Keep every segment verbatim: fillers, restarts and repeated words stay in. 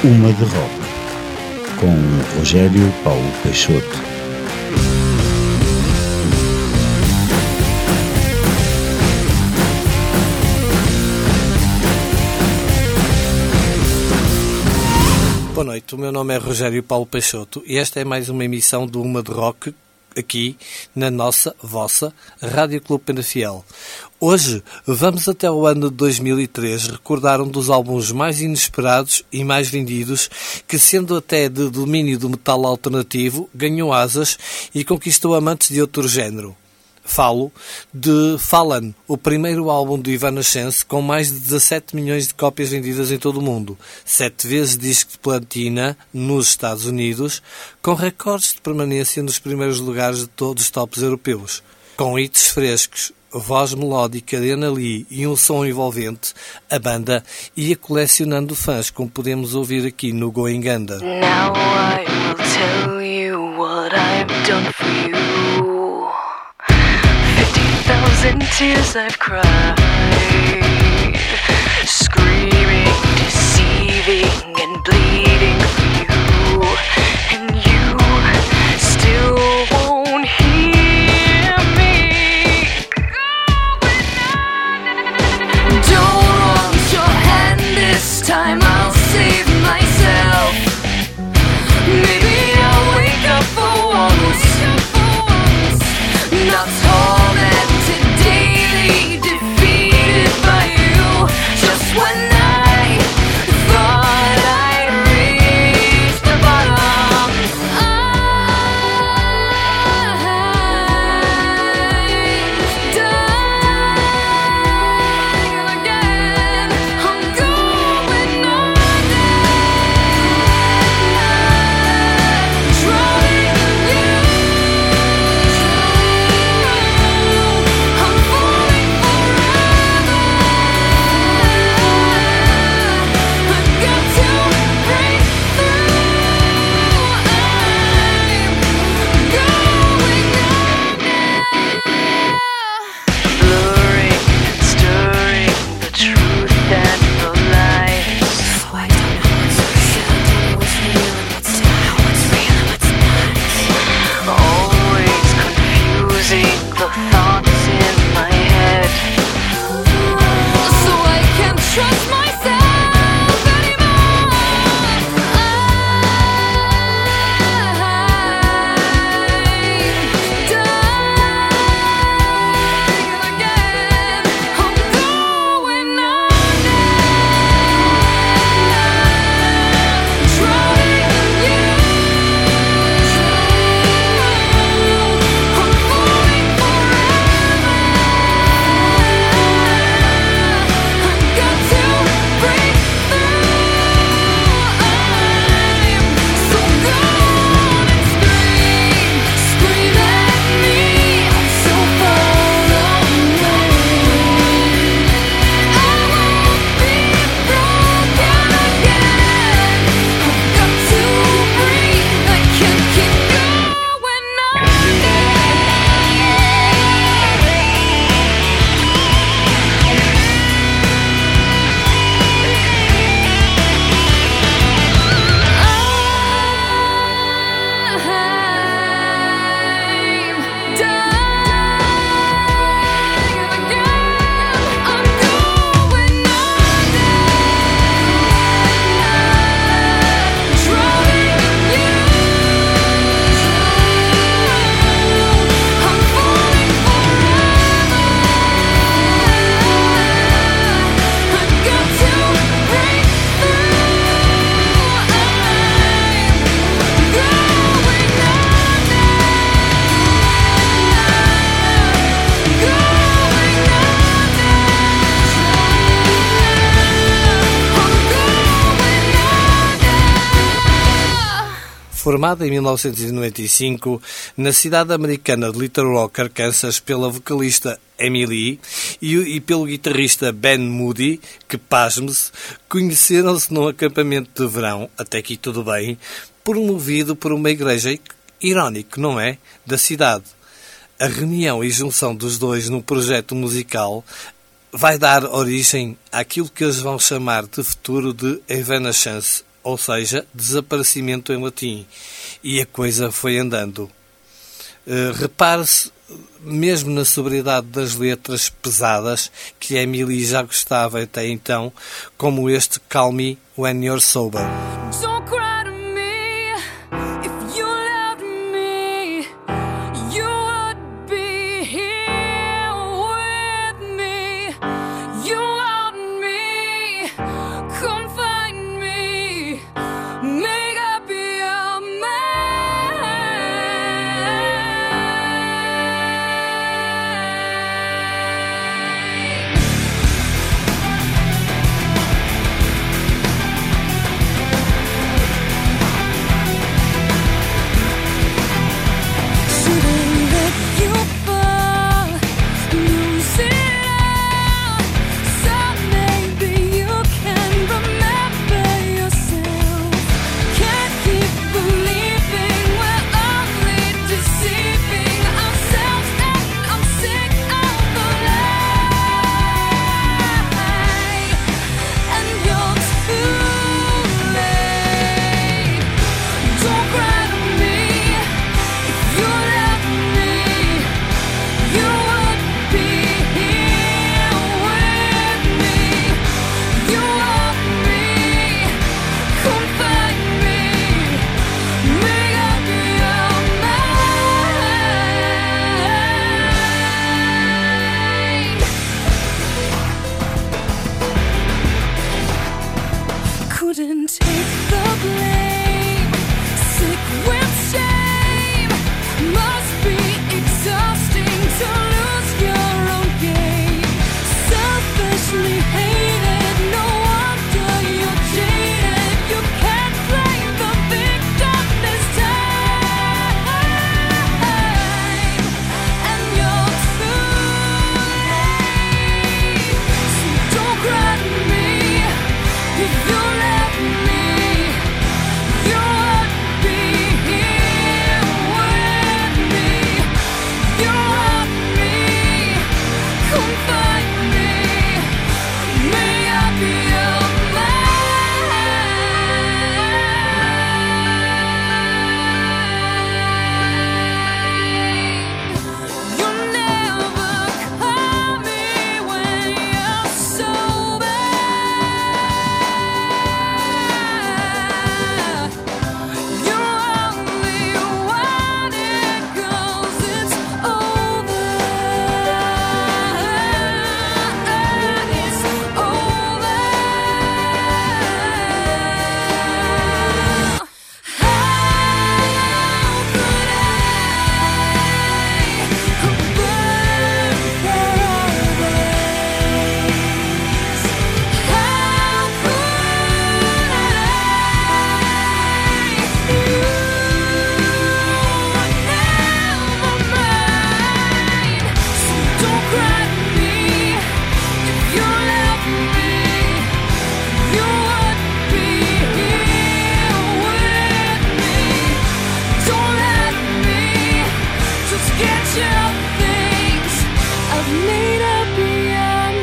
Uma de Rock, com Rogério Paulo Peixoto. Boa noite, o meu nome é Rogério Paulo Peixoto e esta é mais uma emissão do Uma de Rock, aqui na nossa, vossa, Rádio Clube Penafiel. Hoje vamos até o ano de dois mil e três recordar um dos álbuns mais inesperados e mais vendidos, que sendo até de domínio do metal alternativo, ganhou asas e conquistou amantes de outro género. Falo de Fallen, o primeiro álbum do Evanescence com mais de dezassete milhões de cópias vendidas em todo o mundo, sete vezes disco de platina nos Estados Unidos, com recordes de permanência nos primeiros lugares de todos os tops europeus. Com hits frescos, voz melódica de Ana Lee e um som envolvente, a banda ia colecionando fãs, como podemos ouvir aqui no Going Under. Now I will tell you what I've done for you. Thousand tears I've cried, screaming, deceiving and bleeding for you, and you still won't hear me. Don't want your hand this time, I'll save myself. Maybe I'll wake up for once, not tormented. Formada em mil novecentos e noventa e cinco na cidade americana de Little Rock, Arkansas, pela vocalista Amy Lee e, e pelo guitarrista Ben Moody, que, pasme-se, conheceram-se num acampamento de verão, até aqui tudo bem, promovido por uma igreja, irónico, não é?, da cidade. A reunião e junção dos dois num projeto musical vai dar origem àquilo que eles vão chamar de futuro de Evanescence, ou seja, desaparecimento em latim. E a coisa foi andando. Uh, repare-se, mesmo na sobriedade das letras pesadas, que Emily já gostava até então, como este Call Me When You're Sober. Don't cry to me. If you loved me, you would be here with me. You want me, come find me, make up your mind. Shouldn't let you fall, lose it all. So maybe you can remember yourself. Can't keep believing we're only deceiving ourselves, and I'm sick of the lie. And you're too late. Don't cry to me. If you love me, you would be here with me. You want me, come find me, make up your mind. Couldn't take the blame, sick with shame. Must be exhausting to lose your own game. Selfishly hated, no wonder you're jaded. You can't blame the victim this time, and you're too late. So don't cry to me. If you love me, you would be here with me. You want me, come find me, make up your mind. You'll never call me when you're sober. You only want it 'cause it's over. It's over. How could I burn paradise? How could I? You are never mine. So don't cry to me. If you love me, you would be here with me. Don't let me just get your things. I've made up your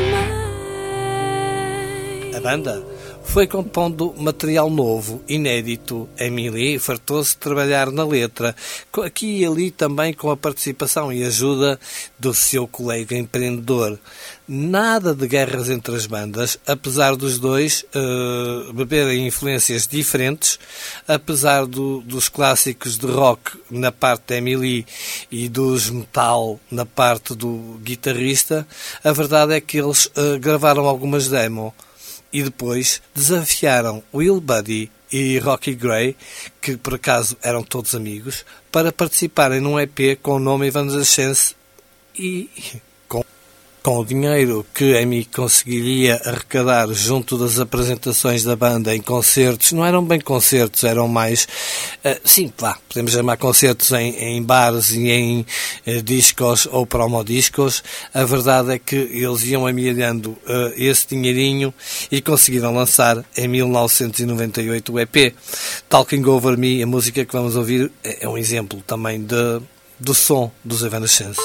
mind. A banda foi compondo material novo, inédito. Emily fartou-se de trabalhar na letra, co- aqui e ali também com a participação e ajuda do seu colega empreendedor. Nada de guerras entre as bandas, apesar dos dois eh, beberem influências diferentes, apesar do- dos clássicos de rock na parte da Emily e dos metal na parte do guitarrista. A verdade é que eles eh, gravaram algumas demos e depois desafiaram Will Buddy e Rocky Gray, que por acaso eram todos amigos, para participarem num E P com o nome Evanescence e com, com o dinheiro que a Amy conseguiria arrecadar junto das apresentações da banda em concertos. Não eram bem concertos, eram mais uh, sim, vá, podemos chamar concertos em, em bares e em uh, discos ou promodiscos. A verdade é que eles iam amelhando uh, esse dinheirinho e conseguiram lançar em mil novecentos e noventa e oito o E P Talking Over Me. A música que vamos ouvir é, é um exemplo também de, do som dos Evanescence.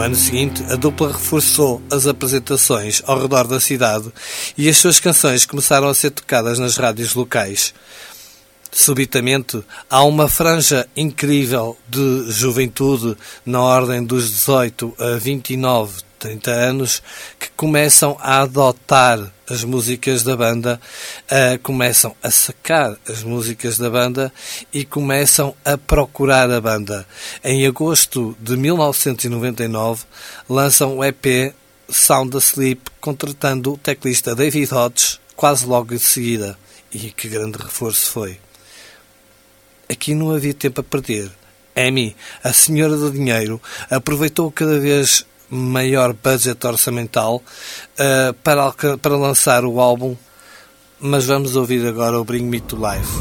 ano seguinte, a dupla reforçou as apresentações ao redor da cidade e as suas canções começaram a ser tocadas nas rádios locais. Subitamente, há uma franja incrível de juventude, na ordem dos dezoito a vinte e nove, trinta anos, que começam a adotar as músicas da banda, uh, começam a sacar as músicas da banda e começam a procurar a banda. Em agosto de mil novecentos e noventa e nove, lançam o E P Sound Asleep, contratando o teclista David Hodges quase logo de seguida. E que grande reforço foi! Aqui não havia tempo a perder. Amy, a senhora do dinheiro, aproveitou cada vez maior budget orçamental uh, para, para lançar o álbum, mas vamos ouvir agora o Bring Me to Life.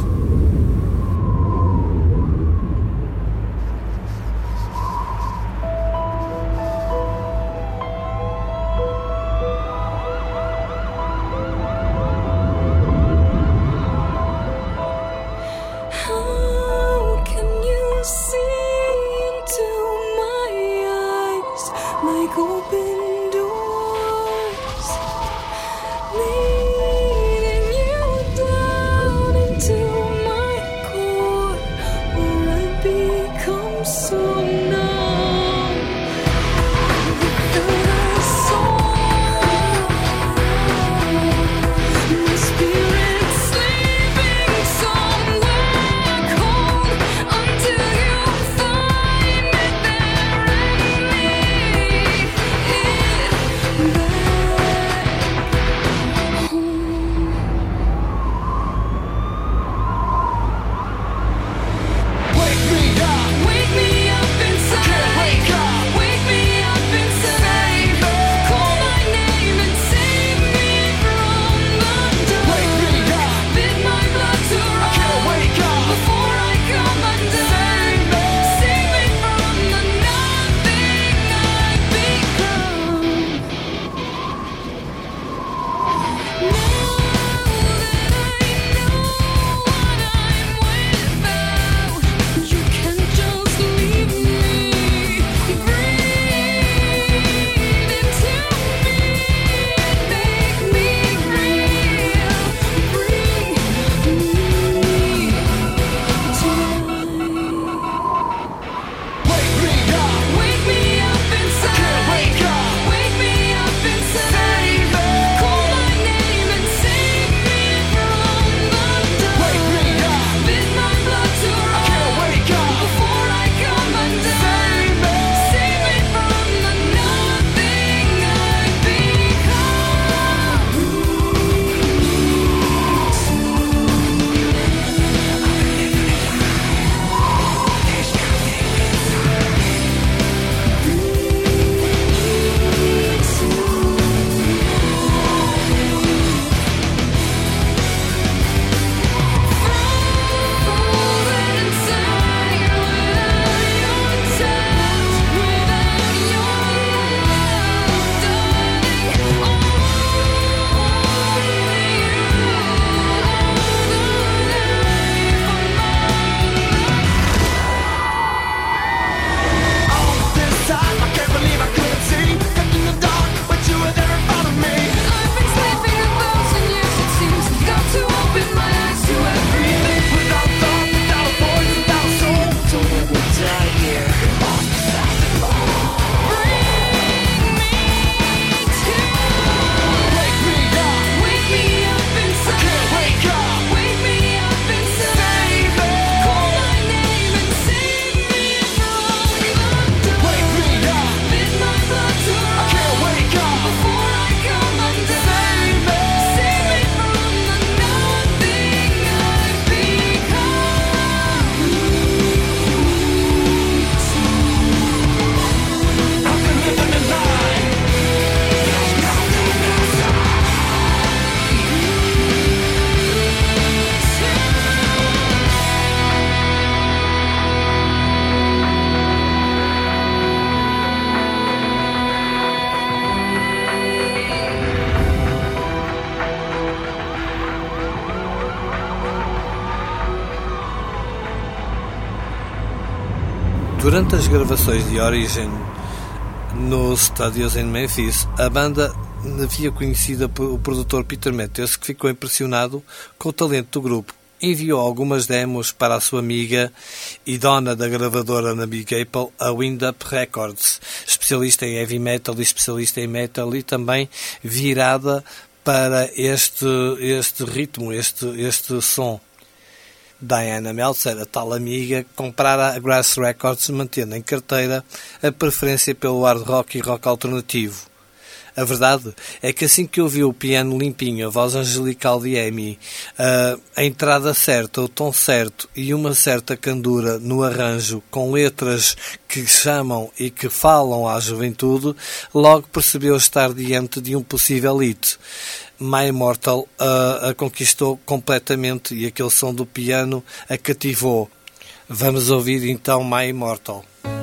Durante as gravações de Origin no Studios em Memphis. A banda havia conhecido o produtor Peter Matthews, que ficou impressionado com o talento do grupo. Enviou algumas demos para a sua amiga e dona da gravadora na Big Apple, a Wind Up Records, especialista em heavy metal e especialista em metal, e também virada para este, este ritmo, este, este som. Diana Meltzer, a tal amiga, comprara a Grass Records, mantendo em carteira a preferência pelo hard rock e rock alternativo. A verdade é que assim que ouviu o piano limpinho, a voz angelical de Amy, a entrada certa, o tom certo e uma certa candura no arranjo, com letras que chamam e que falam à juventude, logo percebeu estar diante de um possível hit. My Immortal a, a conquistou completamente e aquele som do piano a cativou. Vamos ouvir então My Immortal.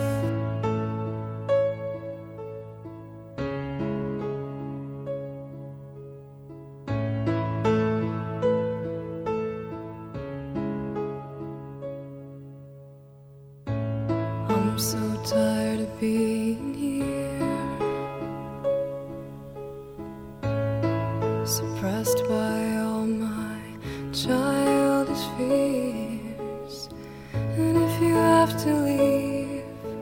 I'm so tired of being here, suppressed by all my childish fears. And if you have to leave,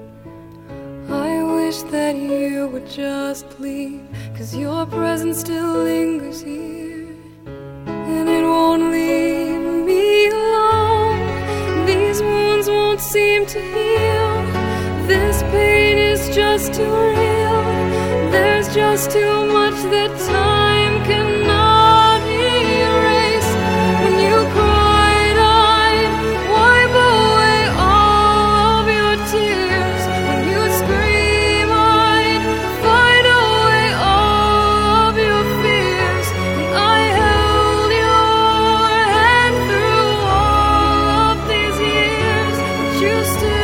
I wish that you would just leave, 'cause your presence still lingers here, and it won't leave me alone. These wounds won't seem to heal. This pain is just too real. There's just too much that time cannot erase. When you cried, I'd wipe away all of your tears. When you scream, I'd fight away all of your fears. And I held your hand through all of these years, but you still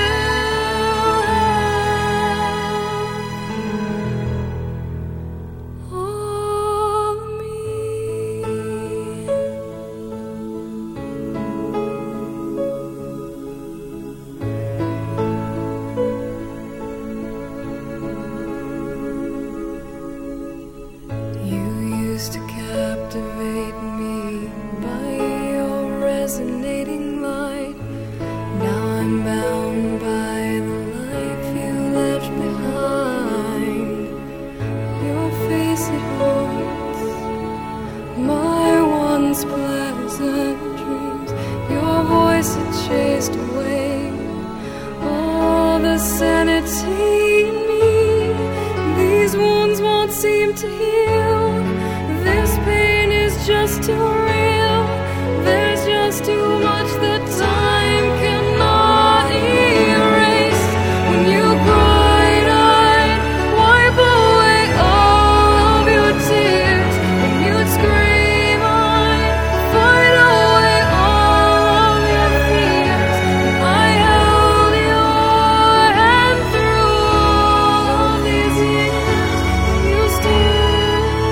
to captivate me by your resonating light. Now I'm bound by the life you left behind. Your face, it haunts my once pleasant dreams. Your voice, it chased away all the sanity in me. These wounds won't seem to heal. This pain is just too real. There's just too much that time cannot erase. When you cried, I'd wipe away all of your tears. When you'd scream, I'd fight away all of your fears. I held your hand through all of these years, and you still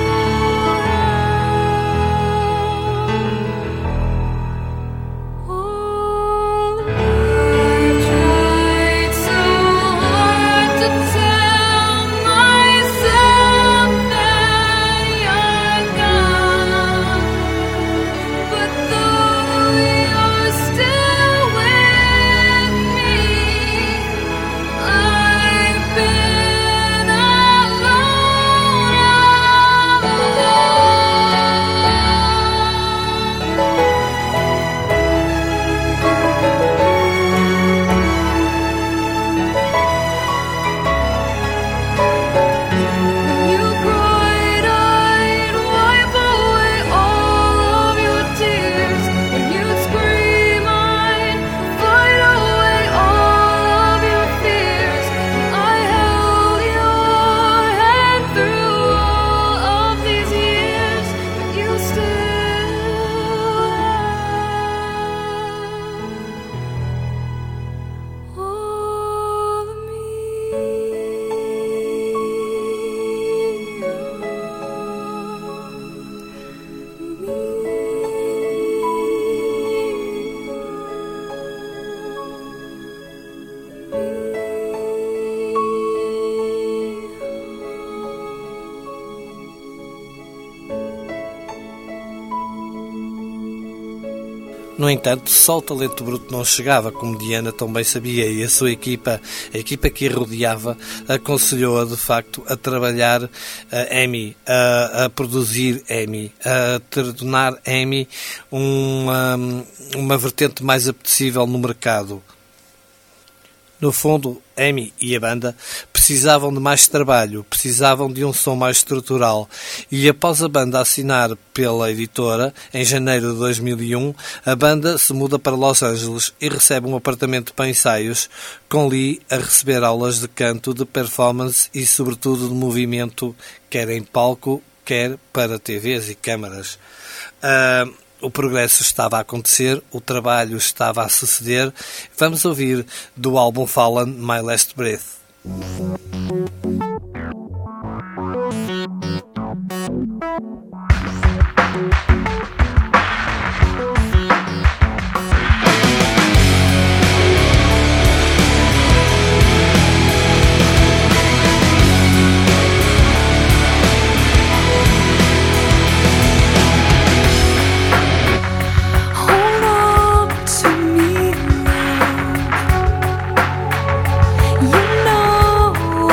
No entanto, só o talento bruto não chegava, como Diana também sabia, e a sua equipa, a equipa que a rodeava, aconselhou-a de facto a trabalhar a Amy, a, a produzir Amy, a tornar Amy uma, uma vertente mais apetecível no mercado. No fundo, Amy e a banda precisavam de mais trabalho, precisavam de um som mais estrutural, e após a banda assinar pela editora, em janeiro de dois mil e um, a banda se muda para Los Angeles e recebe um apartamento para ensaios, com Lee a receber aulas de canto, de performance e sobretudo de movimento, quer em palco, quer para T Vs e câmaras. Uh, O progresso estava a acontecer, o trabalho estava a suceder. Vamos ouvir do álbum Fallen, My Last Breath. You know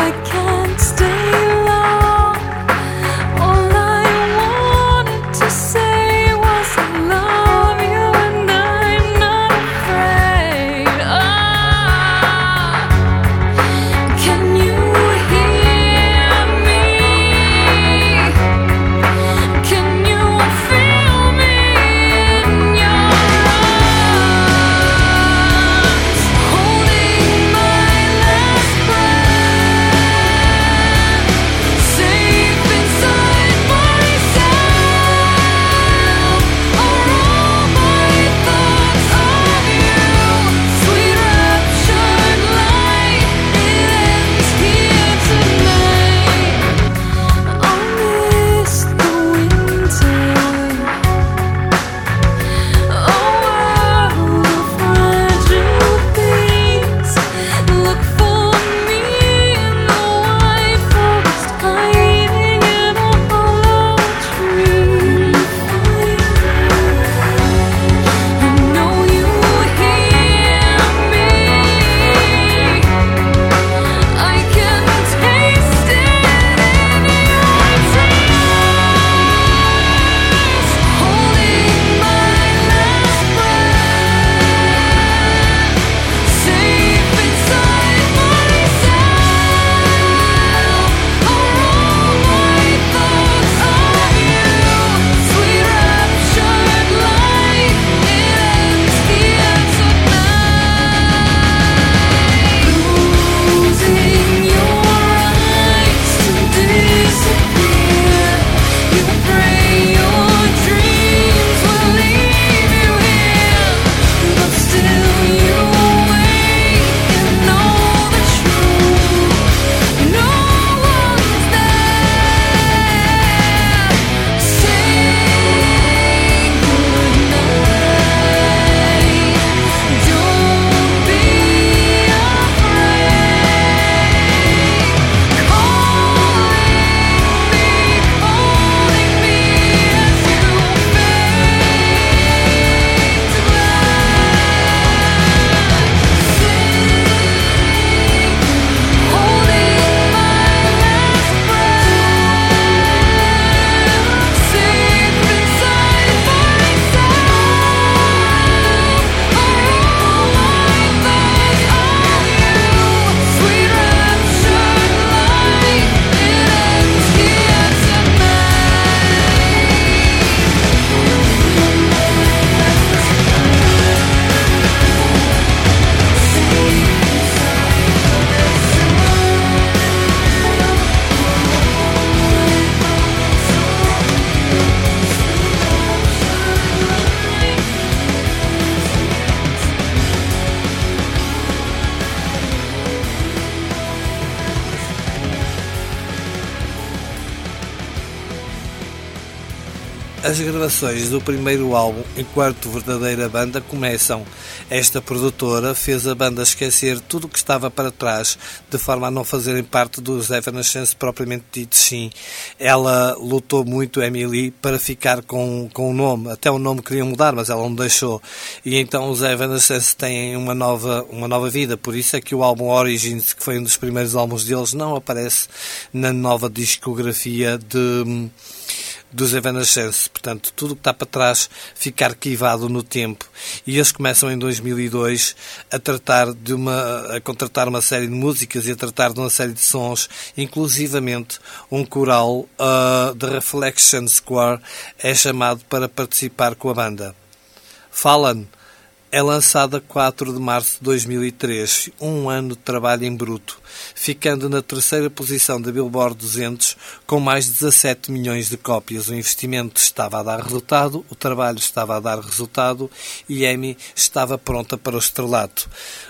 As gravações do primeiro álbum, enquanto verdadeira banda, começam. Esta produtora fez a banda esquecer tudo o que estava para trás, de forma a não fazerem parte dos Evanescence propriamente ditos, sim. Ela lutou muito, Emily, para ficar com, com o nome. Até o nome queria mudar, mas ela não deixou. E então os Evanescence têm uma nova, uma nova vida. Por isso é que o álbum Origins, que foi um dos primeiros álbuns deles, não aparece na nova discografia de... dos Evanescence. Portanto, tudo o que está para trás fica arquivado no tempo. E eles começam em dois mil e dois a tratar de uma, a contratar uma série de músicas e a tratar de uma série de sons, inclusivamente um coral uh, de Reflection Square é chamado para participar com a banda. Fallen é lançada a quatro de março de dois mil e três, um ano de trabalho em bruto, ficando na terceira posição da Billboard duzentos com mais de dezassete milhões de cópias. O investimento estava a dar resultado, o trabalho estava a dar resultado e Amy estava pronta para o estrelato.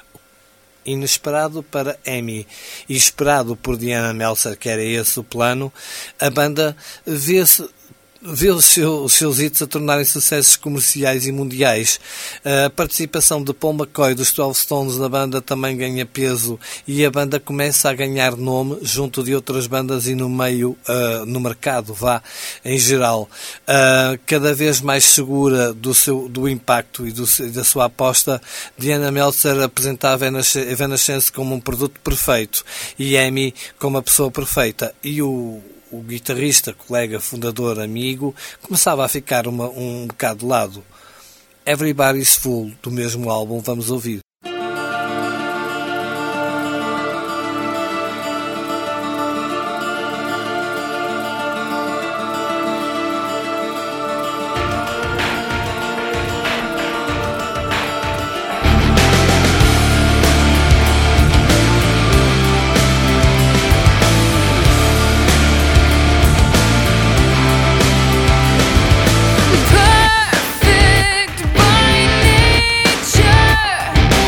Inesperado para Amy e esperado por Diana Meltzer, que era esse o plano, a banda vê-se vê os, seu, os seus hits a tornarem sucessos comerciais e mundiais. A participação de Paul McCoy dos doze Stones na banda também ganha peso e a banda começa a ganhar nome junto de outras bandas e no meio, uh, no mercado, vá, em geral. Uh, cada vez mais segura do, seu, do impacto e do, da sua aposta, Diana Meltzer apresentava a Evanescence como um produto perfeito e Amy como a pessoa perfeita. E o O guitarrista, colega, fundador, amigo, começava a ficar uma, um bocado de lado. Everybody's Fool, do mesmo álbum, vamos ouvir. Perfect by nature.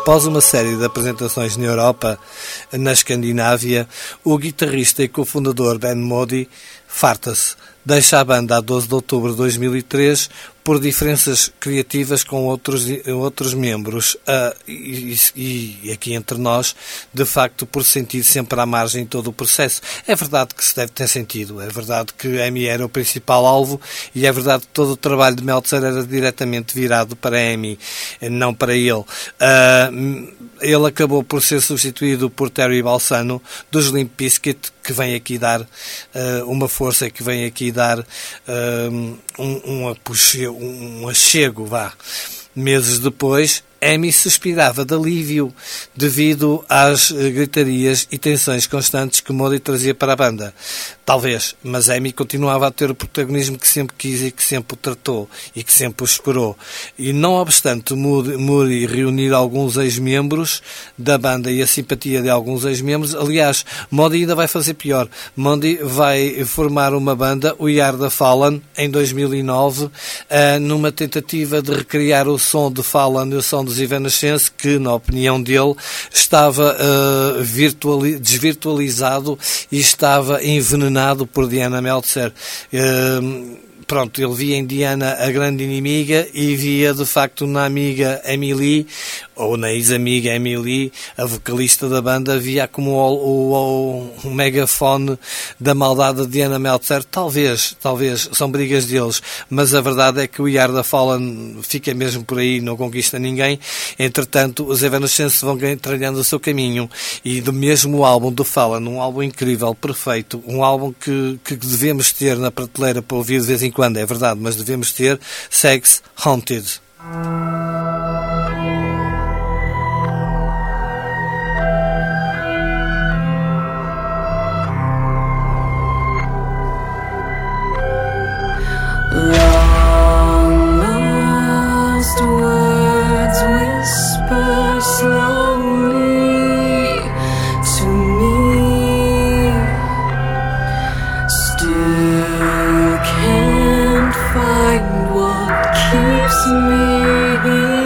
Após uma série de apresentações na Europa, na Escandinávia, o guitarrista e cofundador Ben Moody farta-se. Deixa a banda a doze de outubro de dois mil e três por diferenças criativas com outros, outros membros uh, e, e, e aqui entre nós, de facto, por sentir sempre à margem todo o processo. É verdade que se deve ter sentido, é verdade que Amy era o principal alvo e é verdade que todo o trabalho de Meltzer era diretamente virado para Amy, não para ele. Uh, ele acabou por ser substituído por Terry Balsano, dos Limp Bizkit, que vem aqui dar uh, uma força, que vem aqui dar uh, um, um, apuxo, um achego, vá. Meses depois, Amy suspirava de alívio devido às gritarias e tensões constantes que Moody trazia para a banda. Talvez, mas Amy continuava a ter o protagonismo que sempre quis e que sempre o tratou e que sempre o esperou. E não obstante Moody, Moody reunir alguns ex-membros da banda e a simpatia de alguns ex-membros, aliás, Moody ainda vai fazer pior. Moody vai formar uma banda, o We Are The Fallen, em dois mil e nove, numa tentativa de recriar o som de Fallen e o som dos Evanescence, que, na opinião dele, estava uh, virtuali- desvirtualizado e estava envenenado por Diana Meltzer. Uh, pronto, ele via em Diana a grande inimiga e via, de facto, na amiga Emily, ou na ex-amiga Emily, a vocalista da banda, via como o, o, o, o megafone da maldade de Diana Meltzer. Talvez, talvez, são brigas deles, mas a verdade é que o We Are The Fallen fica mesmo por aí, não conquista ninguém. Entretanto, os Evanescence vão trilhando o seu caminho, e do mesmo álbum do Fallen, um álbum incrível, perfeito, um álbum que, que devemos ter na prateleira para ouvir de vez em quando, é verdade, mas devemos ter Sex Haunted. Long lost words whisper slowly to me. Still can't find what keeps me here.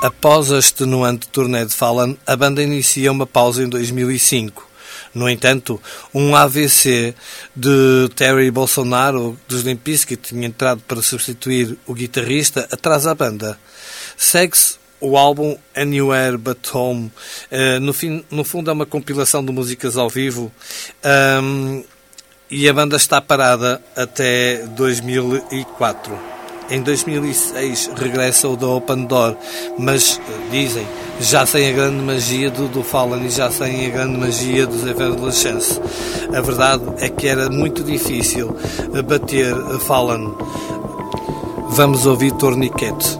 Após a extenuante turnê de Fallen, a banda inicia uma pausa em dois mil e cinco. No entanto, um A V C de Terry Bolsonaro, dos Limp Bizkit, que tinha entrado para substituir o guitarrista, atrasa a banda. Segue-se o álbum Anywhere But Home. Uh, no, fim, no fundo é uma compilação de músicas ao vivo, um, e a banda está parada até dois mil e quatro. Em dois mil e seis regressa o The Open Door, mas, dizem, já sem a grande magia do, do Fallen e já sem a grande magia dos Evanescence. A verdade é que era muito difícil bater Fallen. Vamos ouvir Tourniquet.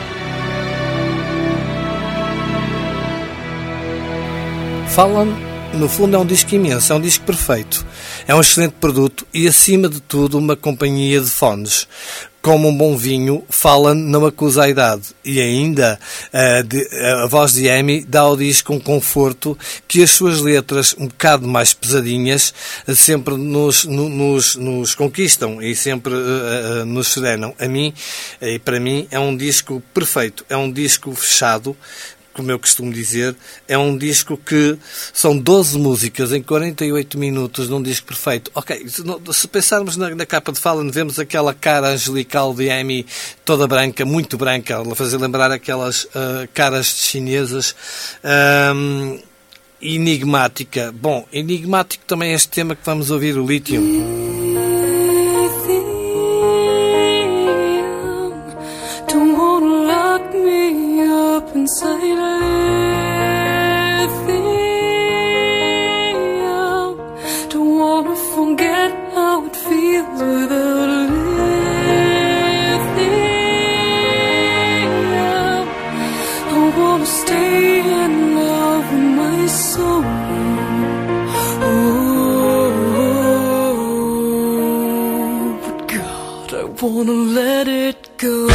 Fallen no fundo é um disco imenso, é um disco perfeito, é um excelente produto e, acima de tudo, uma companhia de fones. Como um bom vinho, fala, não acusa a idade. E ainda a, de, a voz de Amy dá ao disco um conforto que as suas letras, um bocado mais pesadinhas, sempre nos, nos, nos conquistam e sempre uh, uh, nos serenam. A mim, e para mim, é um disco perfeito. É um disco fechado, como eu costumo dizer, é um disco que são doze músicas em quarenta e oito minutos num disco perfeito. Ok, se, se pensarmos na, na capa de Fallen, vemos aquela cara angelical de Amy, toda branca, muito branca, ela fazer lembrar aquelas uh, caras chinesas, um, enigmática. Bom, enigmático também é este tema que vamos ouvir, o Lithium. Inside lithium, don't wanna forget how it feels without lithium. I wanna stay in love with my soul. Oh, but God, I wanna let it go.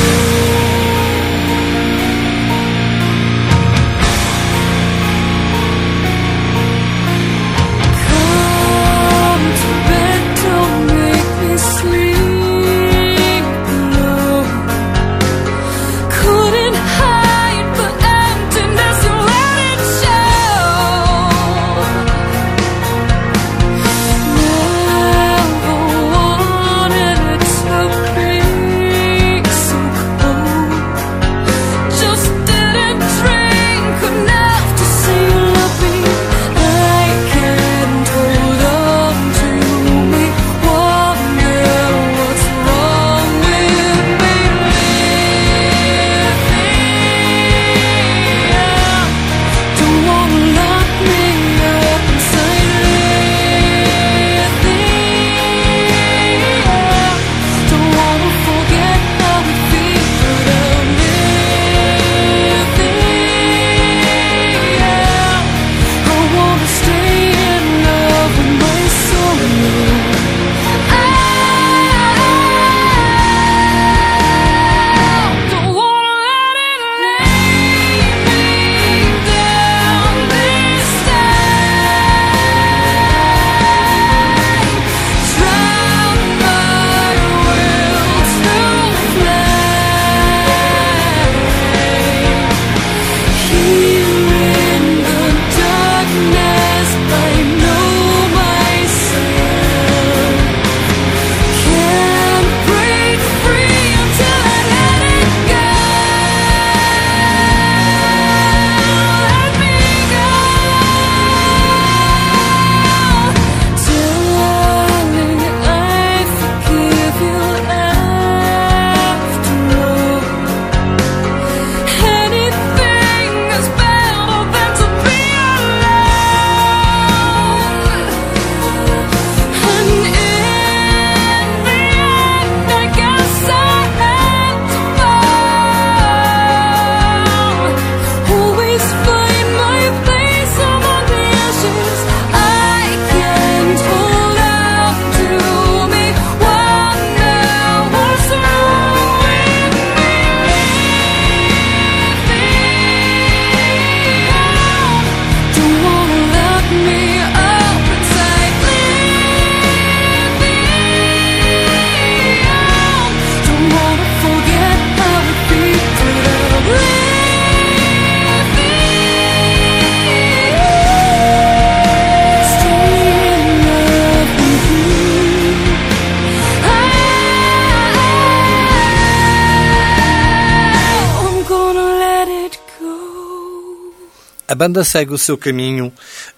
A banda segue o seu caminho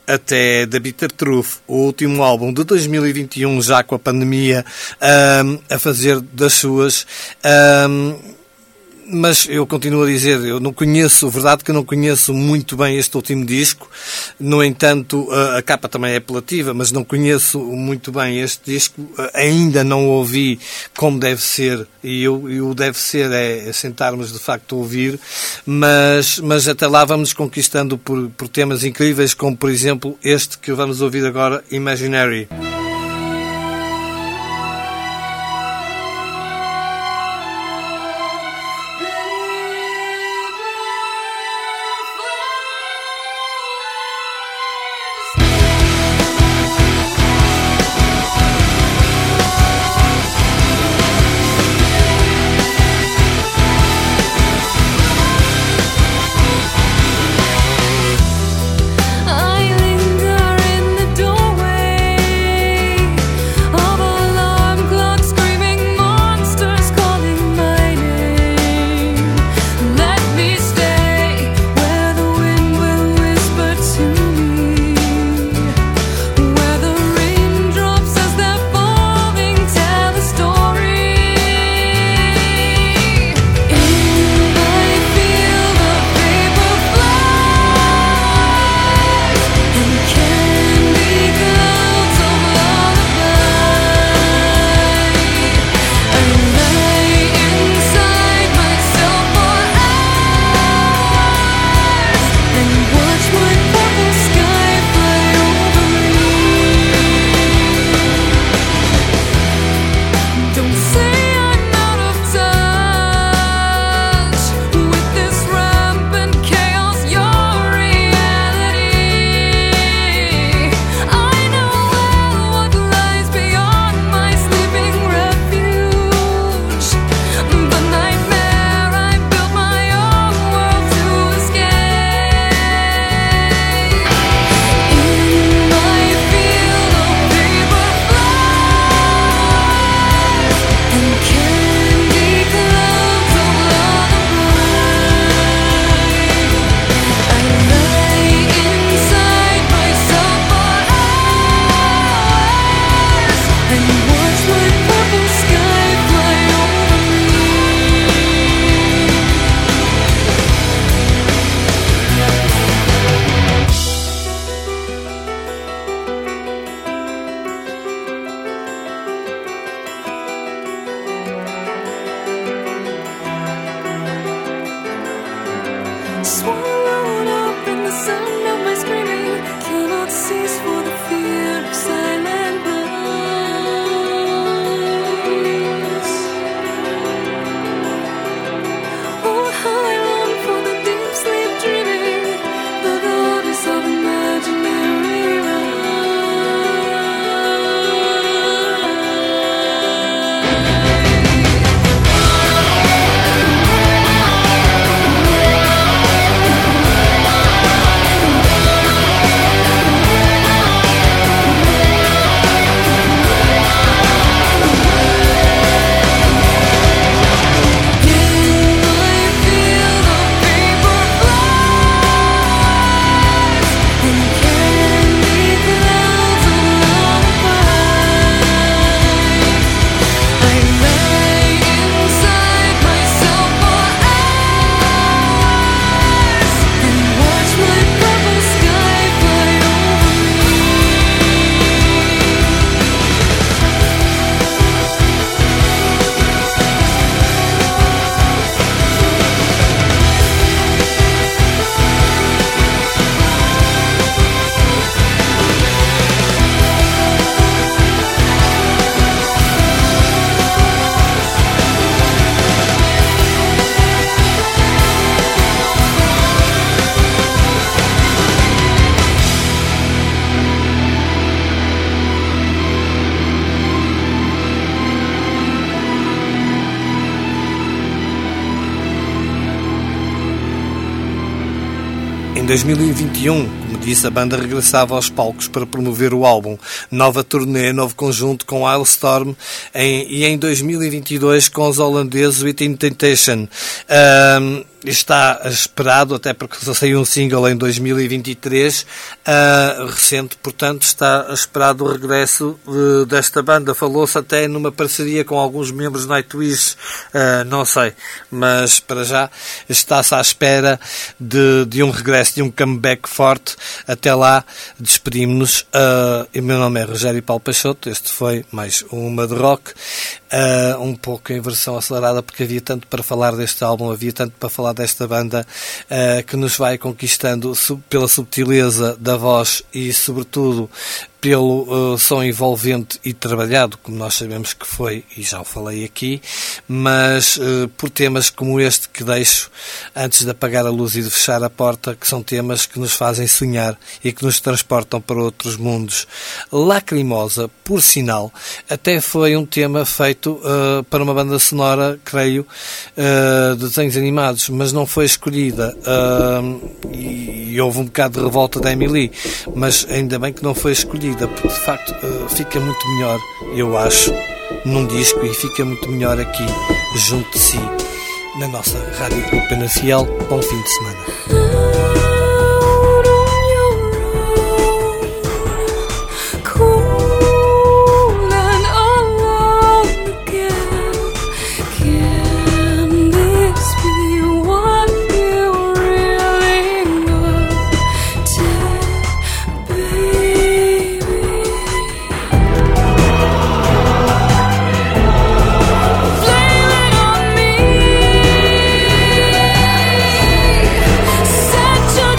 até The Bitter Truth, o último álbum de dois mil e vinte e um, já com a pandemia um, a fazer das suas. Um, mas eu continuo a dizer, eu não conheço, verdade que eu não conheço muito bem este último disco, no entanto a, a capa também é apelativa, mas não conheço muito bem este disco, ainda não o ouvi como deve ser, e, eu, e o deve ser é, é sentarmos de facto a ouvir, mas, mas até lá vamos conquistando por, por temas incríveis, como por exemplo este que vamos ouvir agora, Imaginary. Swallowed up in the sound of my screaming, cannot cease for the fear of silent noise. Oh, how I long for the deep sleep dreaming, the goddess of imaginary rise. Em dois mil e vinte e um Como disse, a banda regressava aos palcos para promover o álbum. Nova turnê, novo conjunto com Hailstorm em, e em dois mil e vinte e dois com os holandeses Within Temptation. Um, está esperado, até porque saiu um single em dois mil e vinte e três, uh, recente, portanto está esperado o regresso uh, desta banda. Falou-se até numa parceria com alguns membros de Nightwish, uh, não sei, mas para já está-se à espera de, de um regresso, de um comeback forte. Até lá, despedimos-nos. Uh, e meu nome é Rogério Paulo Peixoto, este foi mais uma de rock, uh, um pouco em versão acelerada, porque havia tanto para falar deste álbum, havia tanto para falar desta banda, uh, que nos vai conquistando sub, pela subtileza da voz e, sobretudo, pelo uh, som envolvente e trabalhado, como nós sabemos que foi, e já o falei aqui, mas uh, por temas como este que deixo antes de apagar a luz e de fechar a porta, que são temas que nos fazem sonhar e que nos transportam para outros mundos. Lacrimosa, por sinal, até foi um tema feito uh, para uma banda sonora, creio, uh, de desenhos animados, mas não foi escolhida, uh, e, e houve um bocado de revolta da Emily, mas ainda bem que não foi escolhida, porque de facto uh, fica muito melhor, eu acho, num disco, e fica muito melhor aqui, junto de si, na nossa Rádio Clube Penafiel. Bom fim de semana. Such a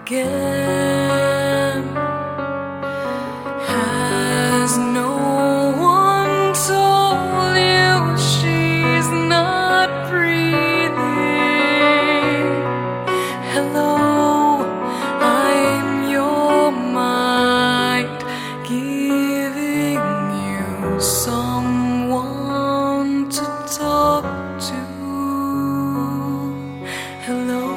again. Has no one told you she's not breathing? Hello, I'm your mind, giving you someone to talk to. Hello.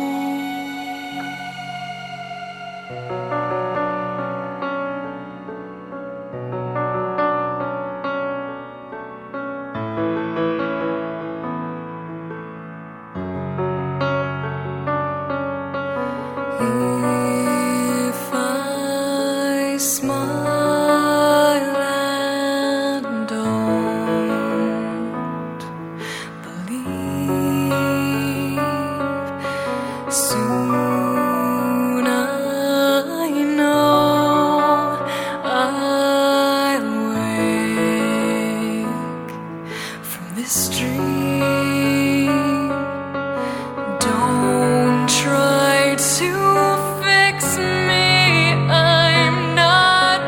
If I smile and don't believe, soon I know I'll wake from this dream. Don't try to fix me, I'm not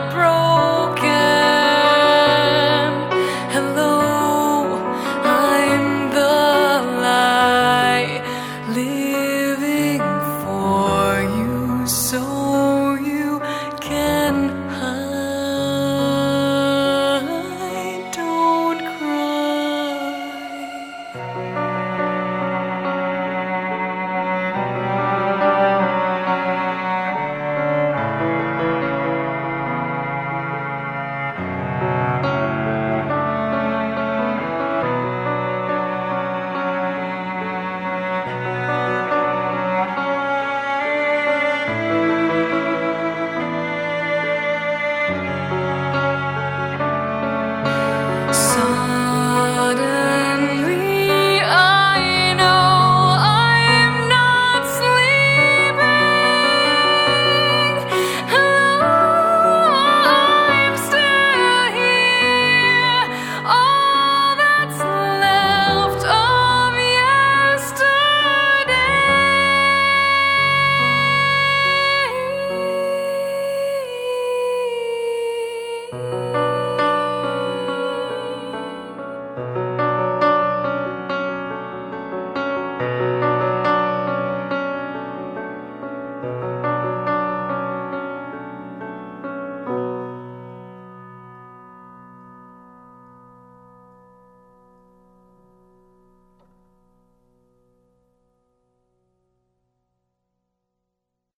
broken. Hello, I'm the lie, living for you so you can hide. Don't cry. Suddenly I know I'm not sleeping. Hello, I'm still here. All that's left of yesterday.